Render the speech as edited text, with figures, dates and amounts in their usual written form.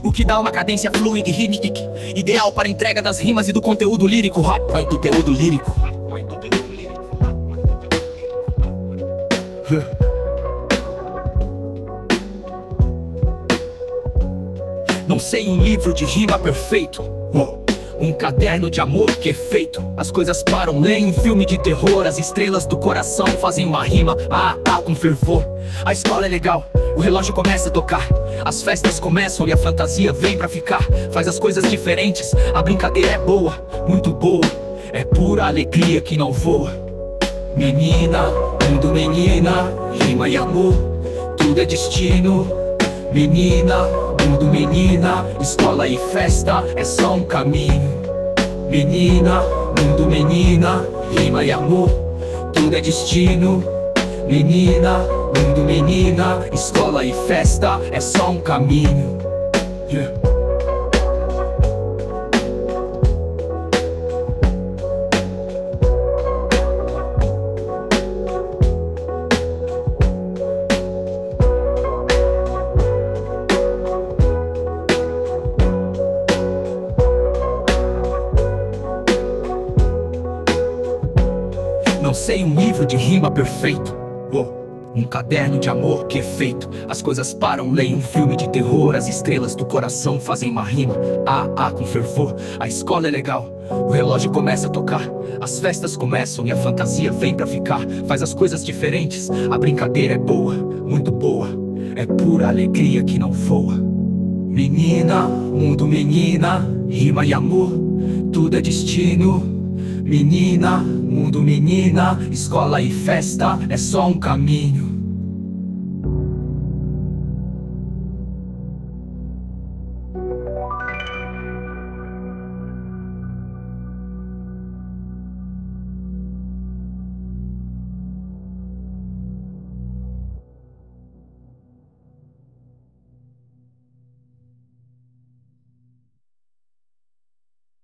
o que dá uma cadência fluida e rítmica, ideal para entrega das rimas e do conteúdo lírico. Conteúdo lírico. Não sei um livro de rima perfeito, um caderno de amor que é feito. As coisas param, leem um filme de terror. As estrelas do coração fazem uma rima, com fervor. A escola é legal, o relógio começa a tocar. As festas começam e a fantasia vem pra ficar. Faz as coisas diferentes, a brincadeira é boa, muito boa. É pura alegria que não voa. Menina, mundo menina, rima e amor, tudo é destino. Menina, mundo menina, escola e festa é só um caminho. Menina, mundo menina, rima e amor, tudo é destino. Menina, mundo menina, escola e festa é só um caminho. Não sei um livro de rima perfeito, um caderno de amor que é feito. As coisas param, leem um filme de terror. As estrelas do coração fazem uma rima, com fervor. A escola é legal, o relógio começa a tocar. As festas começam e a fantasia vem pra ficar. Faz as coisas diferentes, a brincadeira é boa, muito boa. É pura alegria que não voa. Menina, mundo menina, rima e amor, tudo é destino. Menina, mundo menina, escola e festa é só um caminho.